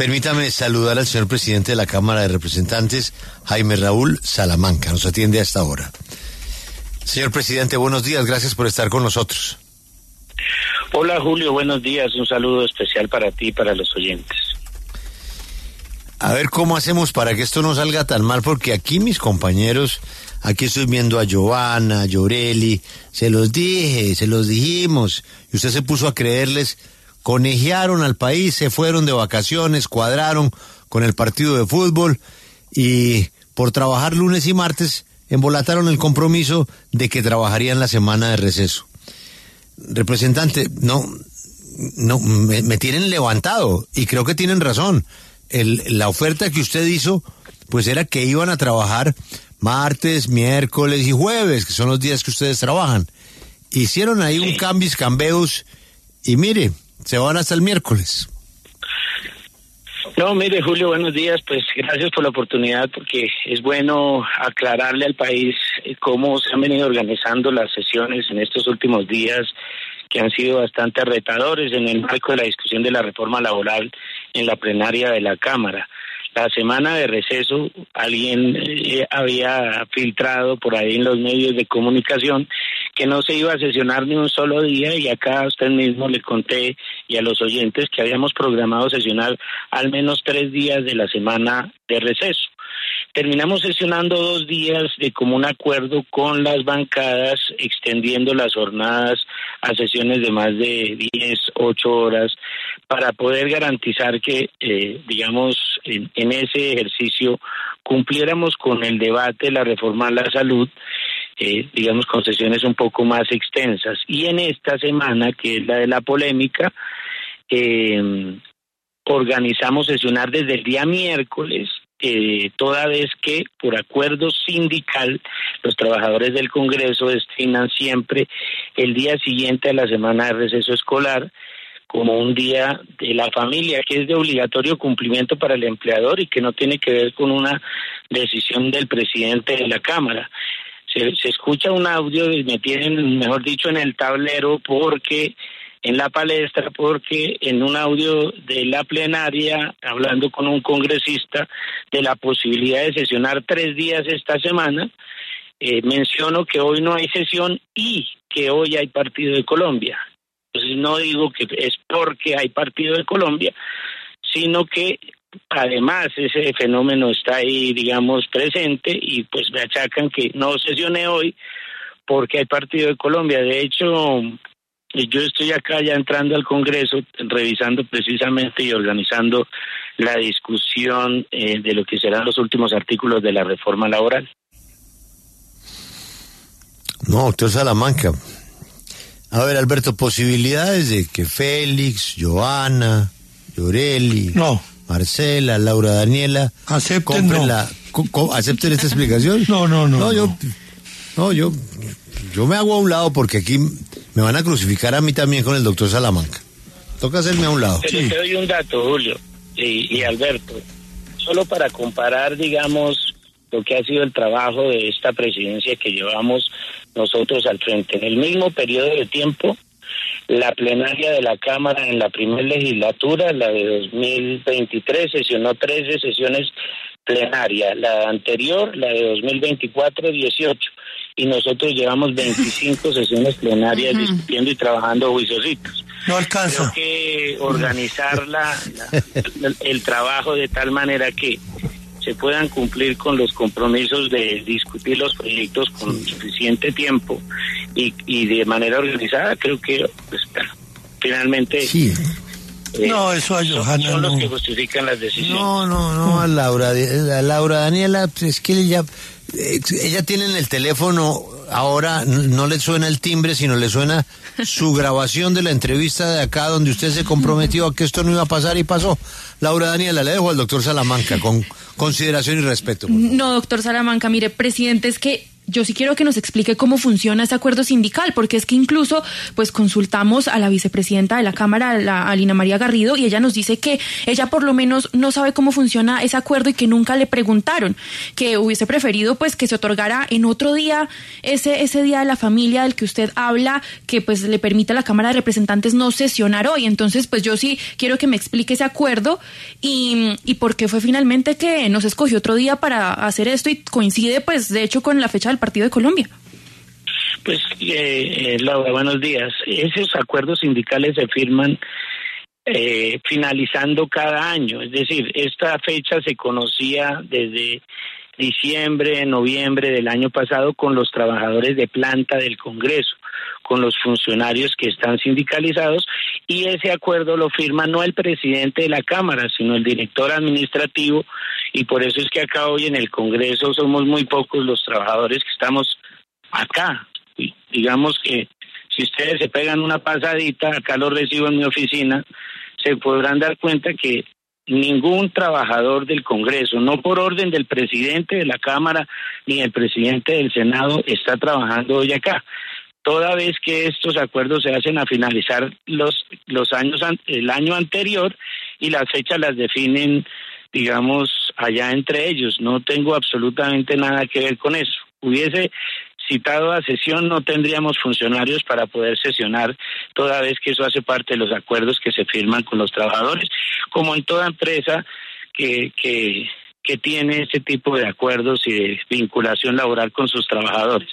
Permítame saludar al señor presidente de la Cámara de Representantes, Jaime Raúl Salamanca. Nos atiende a esta hora. Señor presidente, buenos días. Gracias por estar con nosotros. Hola, Julio. Buenos días. Un saludo especial para ti y para los oyentes. A ver cómo hacemos para que esto no salga tan mal, porque aquí mis compañeros, aquí estoy viendo a Giovanna, a Yoreli, se los dijimos, y usted se puso a creerles, conejearon al país, se fueron de vacaciones, cuadraron con el partido de fútbol, y por trabajar lunes y martes, embolataron el compromiso de que trabajarían la semana de receso. Representante, me tienen levantado, y creo que tienen razón. La oferta que usted hizo, pues era que iban a trabajar martes, miércoles y jueves, que son los días que ustedes trabajan. Hicieron ahí un cambeus y mire, se van hasta el miércoles. No, mire, Julio, buenos días. Pues gracias por la oportunidad, porque es bueno aclararle al país cómo se han venido organizando las sesiones en estos últimos días, que han sido bastante retadores en el marco de la discusión de la reforma laboral en la plenaria de la Cámara. La semana de receso, alguien había filtrado por ahí en los medios de comunicación que no se iba a sesionar ni un solo día, y acá a usted mismo le conté y a los oyentes que habíamos programado sesionar al menos 3 días de la semana de receso. Terminamos sesionando 2 días de común acuerdo con las bancadas, extendiendo las jornadas a sesiones de más de 10, 8 horas, para poder garantizar que, en ese ejercicio cumpliéramos con el debate de la reforma a la salud, con sesiones un poco más extensas. Y en esta semana, que es la de la polémica, organizamos sesionar desde el día miércoles, toda vez que por acuerdo sindical los trabajadores del Congreso destinan siempre el día siguiente a la semana de receso escolar como un día de la familia, que es de obligatorio cumplimiento para el empleador y que no tiene que ver con una decisión del presidente de la Cámara. Se escucha un audio y me tienen, mejor dicho, en el tablero, porque en la palestra, porque en un audio de la plenaria, hablando con un congresista de la posibilidad de sesionar 3 días esta semana, menciono que hoy no hay sesión y que hoy hay partido de Colombia. Entonces no digo que es porque hay partido de Colombia, sino que además ese fenómeno está ahí, presente, y pues me achacan que no sesioné hoy porque hay partido de Colombia. De hecho, yo estoy acá ya entrando al Congreso, revisando precisamente y organizando la discusión de lo que serán los últimos artículos de la reforma laboral. No, doctor Salamanca. A ver, Alberto, posibilidades de que Félix, Giovanna, Yoreli, Marcela, Laura Daniela acepten ¿acepten esta explicación? Yo me hago a un lado, porque aquí me van a crucificar a mí también con el doctor Salamanca. Toca hacerme a un lado. Pero te doy un dato, Julio y Alberto, solo para comparar, lo que ha sido el trabajo de esta presidencia que llevamos nosotros al frente. En el mismo periodo de tiempo, la plenaria de la Cámara en la primera legislatura, la de 2023, sesionó 13 sesiones plenarias. La anterior, la de 2024, 18. Y nosotros llevamos 25 sesiones plenarias discutiendo y trabajando juiciositos. No alcanza. Creo que organizar el trabajo de tal manera que se puedan cumplir con los compromisos de discutir los proyectos con suficiente tiempo y de manera organizada, creo que finalmente eso a Johanna son los que justifican las decisiones. A Laura Daniela, es que ella tiene en el teléfono ahora, no le suena el timbre, sino le suena su grabación de la entrevista de acá, donde usted se comprometió a que esto no iba a pasar y pasó. Laura Daniela, le dejo al doctor Salamanca con consideración y respeto. No, doctor Salamanca, mire, presidente, es que yo sí quiero que nos explique cómo funciona ese acuerdo sindical, porque es que incluso pues consultamos a la vicepresidenta de la Cámara, a Lina María Garrido, y ella nos dice que ella por lo menos no sabe cómo funciona ese acuerdo y que nunca le preguntaron, que hubiese preferido pues que se otorgara en otro día ese día de la familia del que usted habla, que pues le permite a la Cámara de Representantes no sesionar hoy. Entonces pues yo sí quiero que me explique ese acuerdo y por qué fue finalmente que nos escogió otro día para hacer esto y coincide pues de hecho con la fecha del Partido de Colombia. Pues, Laura, buenos días. Esos acuerdos sindicales se firman finalizando cada año. Es decir, esta fecha se conocía desde diciembre, noviembre del año pasado con los trabajadores de planta del Congreso, con los funcionarios que están sindicalizados, y ese acuerdo lo firma no el presidente de la Cámara, sino el director administrativo, y por eso es que acá hoy en el Congreso somos muy pocos los trabajadores que estamos acá. Y digamos que si ustedes se pegan una pasadita, acá lo recibo en mi oficina, se podrán dar cuenta que ningún trabajador del Congreso, no por orden del presidente de la Cámara ni el presidente del Senado, está trabajando hoy acá. Toda vez que estos acuerdos se hacen a finalizar el año anterior, y las fechas las definen, digamos, allá entre ellos. No tengo absolutamente nada que ver con eso. Hubiese citado a sesión, no tendríamos funcionarios para poder sesionar, toda vez que eso hace parte de los acuerdos que se firman con los trabajadores, como en toda empresa que tiene este tipo de acuerdos y de vinculación laboral con sus trabajadores.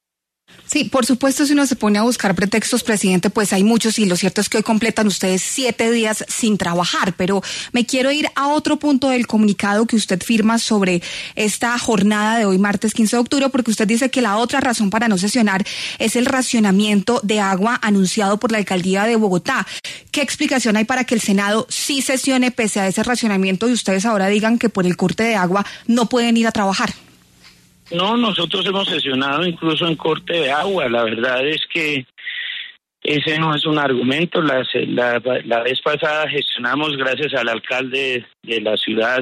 Sí, por supuesto, si uno se pone a buscar pretextos, presidente, pues hay muchos, y lo cierto es que hoy completan ustedes 7 días sin trabajar, pero me quiero ir a otro punto del comunicado que usted firma sobre esta jornada de hoy, martes 15 de octubre, porque usted dice que la otra razón para no sesionar es el racionamiento de agua anunciado por la alcaldía de Bogotá. ¿Qué explicación hay para que el Senado sí sesione pese a ese racionamiento y ustedes ahora digan que por el corte de agua no pueden ir a trabajar? No, nosotros hemos sesionado incluso en corte de agua. La verdad es que ese no es un argumento. La vez pasada gestionamos, gracias al alcalde de la ciudad,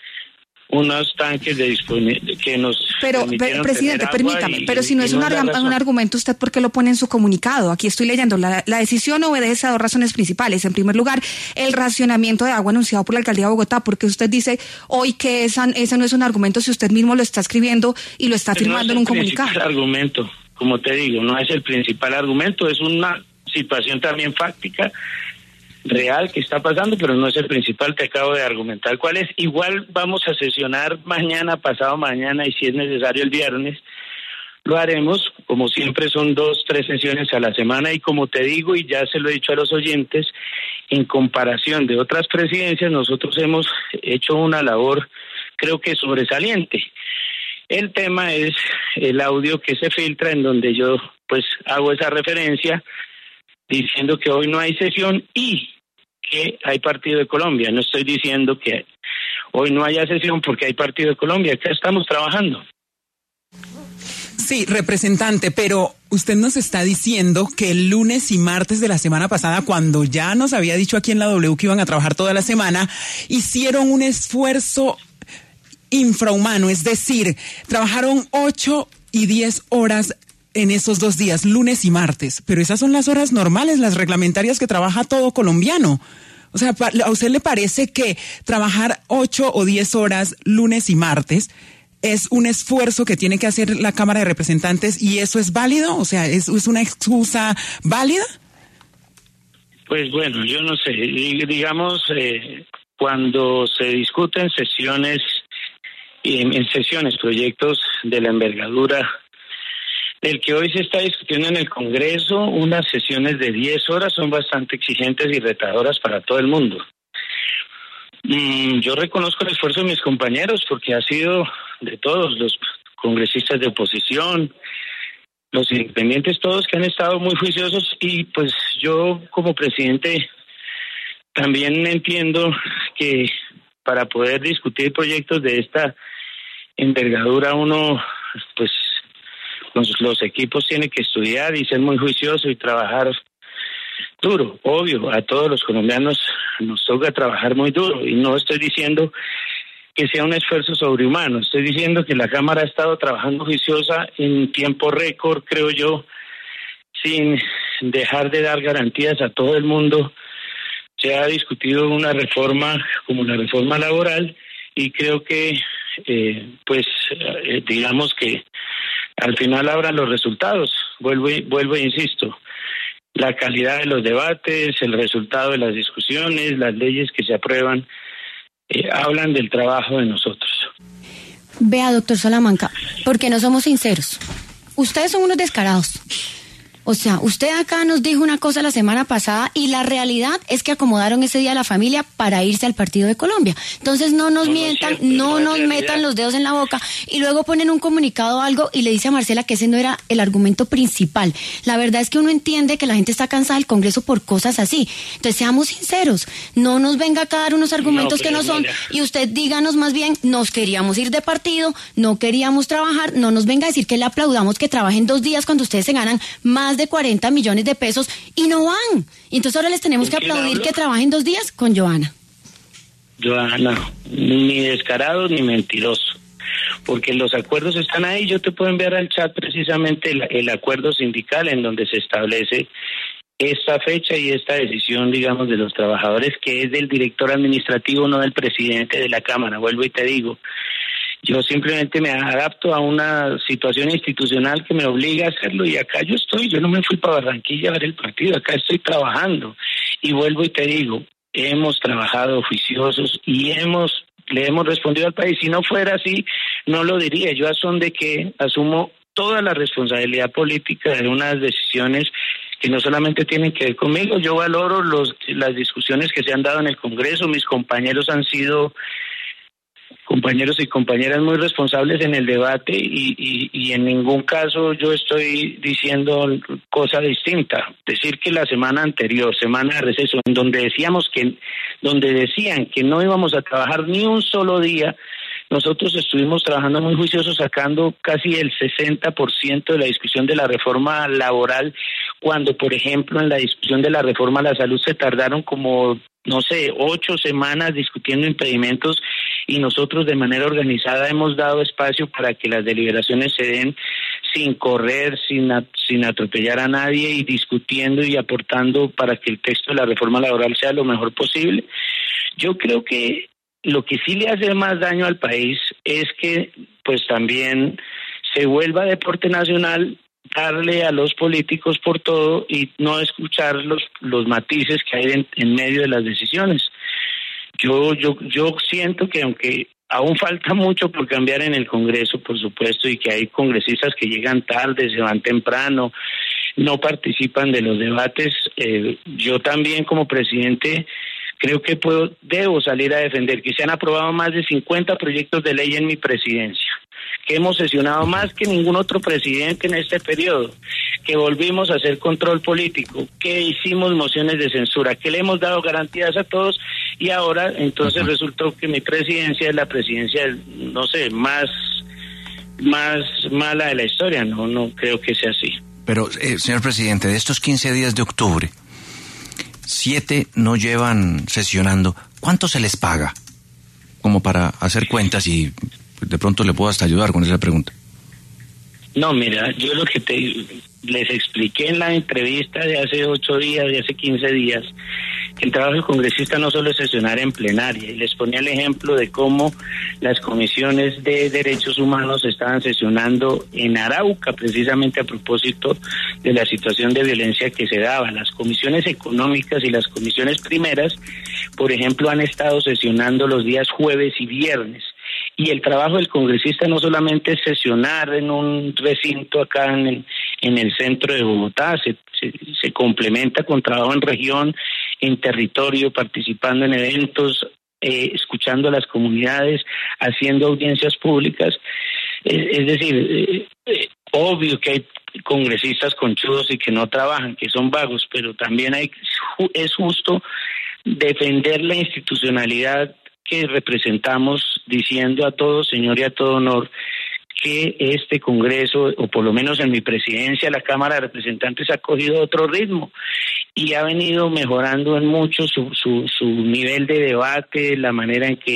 unos tanques de disponibilidad que nos presidente, permítame, pero si no es un argumento, ¿usted por qué lo pone en su comunicado? Aquí estoy leyendo, la decisión obedece a 2 razones principales. En primer lugar, el racionamiento de agua anunciado por la alcaldía de Bogotá, porque usted dice hoy que ese no es un argumento si usted mismo lo está escribiendo y lo está firmando en un comunicado. No es el principal argumento, como te digo, no es el principal argumento, es una situación también fáctica, real, que está pasando, pero no es el principal. Te acabo de argumentar cuál es. Igual vamos a sesionar mañana, pasado mañana, y si es necesario el viernes, lo haremos. Como siempre son 2, 3 sesiones a la semana, y como te digo, y ya se lo he dicho a los oyentes, en comparación de otras presidencias, nosotros hemos hecho una labor, creo que sobresaliente. El tema es el audio que se filtra, en donde yo pues hago esa referencia diciendo que hoy no hay sesión y que hay partido de Colombia. No estoy diciendo que hoy no haya sesión porque hay partido de Colombia. Acá estamos trabajando. Sí, representante, pero usted nos está diciendo que el lunes y martes de la semana pasada, cuando ya nos había dicho aquí en la W que iban a trabajar toda la semana, hicieron un esfuerzo infrahumano, es decir, trabajaron 8 y 10 horas en esos 2 días, lunes y martes, pero esas son las horas normales, las reglamentarias que trabaja todo colombiano. O sea, ¿a usted le parece que trabajar 8 o 10 horas lunes y martes es un esfuerzo que tiene que hacer la Cámara de Representantes y eso es válido? O sea, ¿es una excusa válida? Pues bueno, yo no sé. Digamos, cuando se discuten sesiones, en sesiones, proyectos de la envergadura del que hoy se está discutiendo en el Congreso, unas sesiones de 10 horas son bastante exigentes y retadoras para todo el mundo. Yo reconozco el esfuerzo de mis compañeros porque ha sido de todos, los congresistas de oposición, los independientes, todos que han estado muy juiciosos, y pues yo como presidente también entiendo que para poder discutir proyectos de esta envergadura uno pues los equipos tienen que estudiar y ser muy juiciosos y trabajar duro. Obvio, a todos los colombianos nos toca trabajar muy duro, y no estoy diciendo que sea un esfuerzo sobrehumano. Estoy diciendo que la Cámara ha estado trabajando juiciosa en tiempo récord, creo yo, sin dejar de dar garantías a todo el mundo. Se ha discutido una reforma como la reforma laboral y creo que, digamos que al final habrá los resultados. Vuelvo e insisto, la calidad de los debates, el resultado de las discusiones, las leyes que se aprueban, hablan del trabajo de nosotros. Vea, doctor Salamanca, porque no somos sinceros. Ustedes son unos descarados. O sea, usted acá nos dijo una cosa la semana pasada y la realidad es que acomodaron ese día a la familia para irse al partido de Colombia. Entonces no nos mientan, no nos metan los dedos en la boca y luego ponen un comunicado o algo y le dice a Marcela que ese no era el argumento principal. La verdad es que uno entiende que la gente está cansada del Congreso por cosas así. Entonces seamos sinceros, no nos venga acá a dar unos argumentos que no son y usted díganos más bien, nos queríamos ir de partido, no queríamos trabajar, no nos venga a decir que le aplaudamos que trabajen 2 días cuando ustedes se ganan más de 40 millones de pesos y no van. Y entonces ahora les tenemos que aplaudir que trabajen 2 días con Johanna. Johanna, ni descarado ni mentiroso, porque los acuerdos están ahí. Yo te puedo enviar al chat precisamente el acuerdo sindical en donde se establece esta fecha y esta decisión, digamos, de los trabajadores, que es del director administrativo, no del presidente de la Cámara. Vuelvo y te digo, yo simplemente me adapto a una situación institucional que me obliga a hacerlo y acá yo estoy. Yo no me fui para Barranquilla a ver el partido, acá estoy trabajando. Y vuelvo y te digo, hemos trabajado oficiosos y le hemos respondido al país. Si no fuera así, no lo diría. Yo a son de que asumo toda la responsabilidad política de unas decisiones que no solamente tienen que ver conmigo. Yo valoro las discusiones que se han dado en el Congreso. Mis compañeros han sido compañeros y compañeras muy responsables en el debate y en ningún caso yo estoy diciendo cosa distinta. Decir que la semana anterior, semana de receso, en donde decían que no íbamos a trabajar ni un solo día, nosotros estuvimos trabajando muy juiciosos, sacando casi el 60% de la discusión de la reforma laboral, cuando, por ejemplo, en la discusión de la reforma a la salud se tardaron como, 8 semanas discutiendo impedimentos y nosotros de manera organizada hemos dado espacio para que las deliberaciones se den sin correr, sin atropellar a nadie y discutiendo y aportando para que el texto de la reforma laboral sea lo mejor posible. Yo creo que lo que sí le hace más daño al país es que pues también se vuelva deporte nacional darle a los políticos por todo y no escuchar los matices que hay en medio de las decisiones. Yo siento que aunque aún falta mucho por cambiar en el Congreso, por supuesto, y que hay congresistas que llegan tarde, se van temprano, no participan de los debates, yo también como presidente creo que debo salir a defender que se han aprobado más de 50 proyectos de ley en mi presidencia, que hemos sesionado más que ningún otro presidente en este periodo, que volvimos a hacer control político, que hicimos mociones de censura, que le hemos dado garantías a todos y ahora entonces resultó que mi presidencia es la presidencia, más mala de la historia. No creo que sea así. Pero, señor presidente, de estos 15 días de octubre, 7 no llevan sesionando. ¿Cuánto se les paga? Como para hacer cuentas y de pronto le puedo hasta ayudar con esa pregunta. No, mira, yo lo que les expliqué en la entrevista de hace 8 días, de hace 15 días, que el trabajo del congresista no solo es sesionar en plenaria, y les ponía el ejemplo de cómo las comisiones de derechos humanos estaban sesionando en Arauca, precisamente a propósito de la situación de violencia que se daba. Las comisiones económicas y las comisiones primeras, por ejemplo, han estado sesionando los días jueves y viernes. Y el trabajo del congresista no solamente es sesionar en un recinto acá en el centro de Bogotá, se complementa con trabajo en región, en territorio, participando en eventos, escuchando a las comunidades, haciendo audiencias públicas. Es decir, obvio que hay congresistas conchudos y que no trabajan, que son vagos, pero también es justo defender la institucionalidad que representamos, diciendo a todo señor y a todo honor que este Congreso, o por lo menos en mi presidencia, la Cámara de Representantes ha cogido otro ritmo y ha venido mejorando en mucho su nivel de debate, la manera en que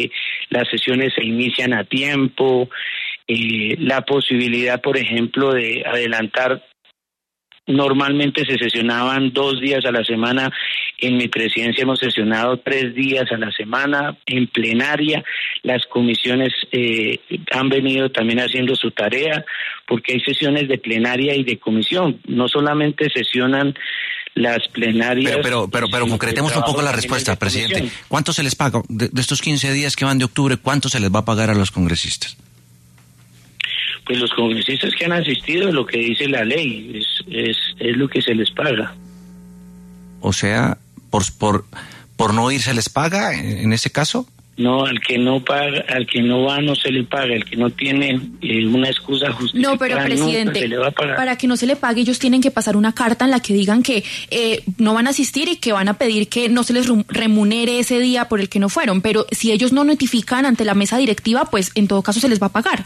las sesiones se inician a tiempo, la posibilidad, por ejemplo, de adelantar. Normalmente se sesionaban 2 días a la semana. En mi presidencia hemos sesionado 3 días a la semana. En plenaria, las comisiones han venido también haciendo su tarea, porque hay sesiones de plenaria y de comisión. No solamente sesionan las plenarias. Pero concretemos un poco la respuesta, presidente. ¿Cuánto se les paga de estos 15 días que van de octubre? ¿Cuánto se les va a pagar a los congresistas? Pues los congresistas que han asistido, lo que dice la ley, es lo que se les paga. O sea, por no ir se les paga en ese caso. No, al que no paga, al que no va no se le paga, el que no tiene una excusa justificada. No, pero presidente, se le va a pagar. Para que no se le pague, ellos tienen que pasar una carta en la que digan que no van a asistir y que van a pedir que no se les remunere ese día por el que no fueron. Pero si ellos no notifican ante la mesa directiva, pues en todo caso se les va a pagar.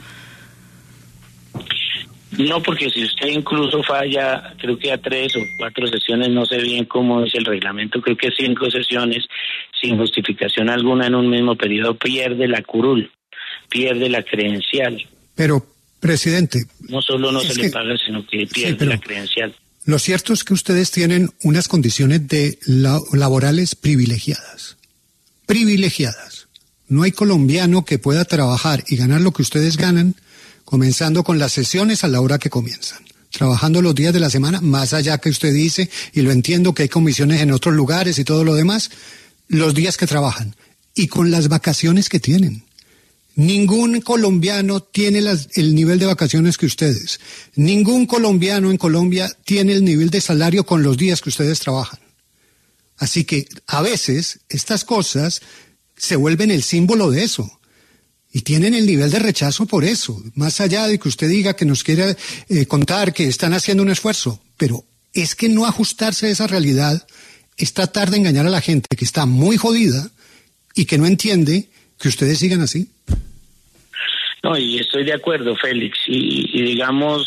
No, porque si usted incluso falla, creo que a 3 o 4 sesiones, no sé bien cómo es el reglamento, creo que 5 sesiones sin justificación alguna en un mismo periodo, pierde la curul, pierde la credencial. Pero, presidente... No solo no se le paga, sino que pierde la credencial. Lo cierto es que ustedes tienen unas condiciones laborales privilegiadas. Privilegiadas. No hay colombiano que pueda trabajar y ganar lo que ustedes ganan, comenzando con las sesiones a la hora que comienzan, trabajando los días de la semana, más allá que usted dice, y lo entiendo que hay comisiones en otros lugares y todo lo demás, los días que trabajan, y con las vacaciones que tienen. Ningún colombiano tiene el nivel de vacaciones que ustedes. Ningún colombiano en Colombia tiene el nivel de salario con los días que ustedes trabajan. Así que a veces estas cosas se vuelven el símbolo de eso. Y tienen el nivel de rechazo por eso, más allá de que usted diga que nos quiera contar que están haciendo un esfuerzo. Pero es que no ajustarse a esa realidad es tratar de engañar a la gente que está muy jodida y que no entiende que ustedes sigan así. No, y estoy de acuerdo, Félix, y digamos,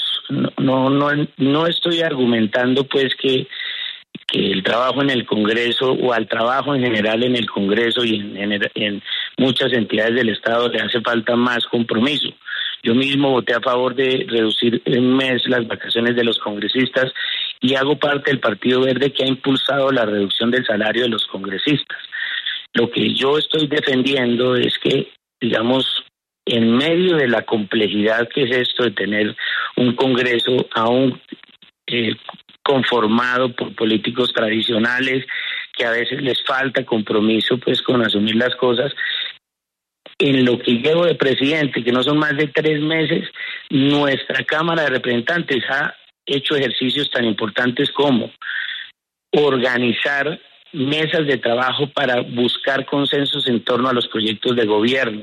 no estoy argumentando pues que el trabajo en el Congreso o al trabajo en general en el Congreso y en muchas entidades del Estado le hace falta más compromiso. Yo mismo voté a favor de reducir en mes las vacaciones de los congresistas y hago parte del Partido Verde que ha impulsado la reducción del salario de los congresistas. Lo que yo estoy defendiendo es que, digamos, en medio de la complejidad que es esto de tener un Congreso aún conformado por políticos tradicionales que a veces les falta compromiso pues con asumir las cosas. En lo que llevo de presidente, que no son más de 3 meses, nuestra Cámara de Representantes ha hecho ejercicios tan importantes como organizar mesas de trabajo para buscar consensos en torno a los proyectos de gobierno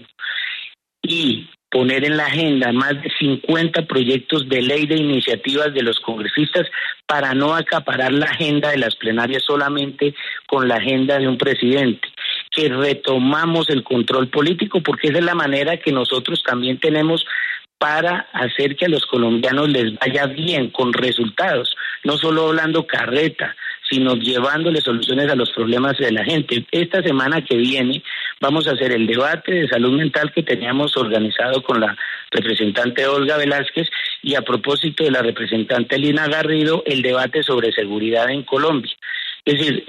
y poner en la agenda más de 50 proyectos de ley de iniciativas de los congresistas para no acaparar la agenda de las plenarias solamente con la agenda de un presidente, que retomamos el control político, porque esa es la manera que nosotros también tenemos para hacer que a los colombianos les vaya bien, con resultados, no solo hablando carreta, sino llevándole soluciones a los problemas de la gente. Esta semana que viene vamos a hacer el debate de salud mental que teníamos organizado con la representante Olga Velázquez y a propósito de la representante Lina Garrido, el debate sobre seguridad en Colombia. Es decir,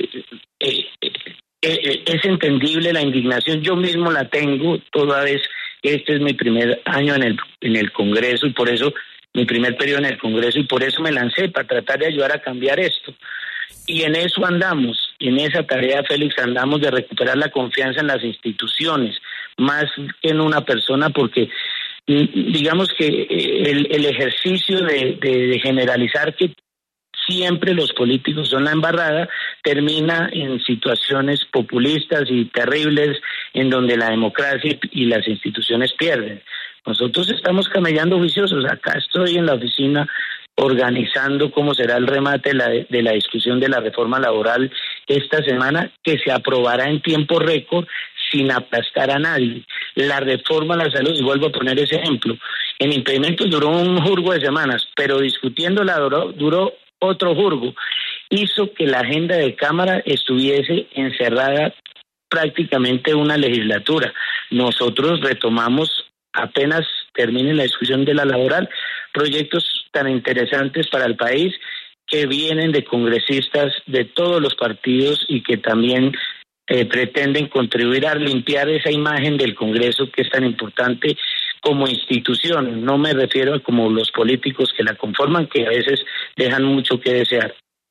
es entendible la indignación, yo mismo la tengo toda vez que este es mi primer año en el Congreso y por eso, mi primer periodo en el Congreso y por eso me lancé para tratar de ayudar a cambiar esto. Y en eso andamos, en esa tarea, Félix, andamos de recuperar la confianza en las instituciones, más que en una persona, porque digamos que el ejercicio de generalizar que siempre los políticos son la embarrada, termina en situaciones populistas y terribles en donde la democracia y las instituciones pierden. Nosotros estamos camellando juiciosos. Acá estoy en la oficina organizando cómo será el remate de la discusión de la reforma laboral esta semana, que se aprobará en tiempo récord sin aplastar a nadie. La reforma a la salud, y vuelvo a poner ese ejemplo, en impedimentos duró un jurgo de semanas, pero discutiéndola duró otro jurgo. Hizo que la agenda de Cámara estuviese encerrada prácticamente una legislatura. nosotros retomamos, apenas termine la discusión de la laboral, proyectos tan interesantes para el país que vienen de congresistas de todos los partidos y que también pretenden contribuir a limpiar esa imagen del Congreso que es tan importante como institución. No me refiero a como los políticos que la conforman, que a veces dejan mucho que desear.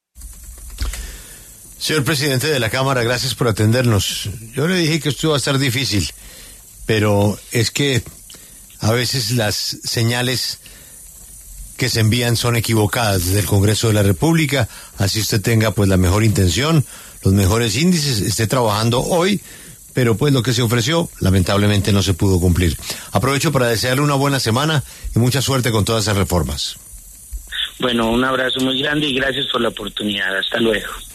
Señor presidente de la Cámara, gracias por atendernos. Yo le dije que esto iba a estar difícil, pero es que a veces las señales que se envían son equivocadas desde el Congreso de la República, así usted tenga pues la mejor intención, los mejores índices, esté trabajando hoy, pero pues lo que se ofreció lamentablemente no se pudo cumplir. Aprovecho para desearle una buena semana y mucha suerte con todas esas reformas. Bueno, un abrazo muy grande y gracias por la oportunidad. Hasta luego.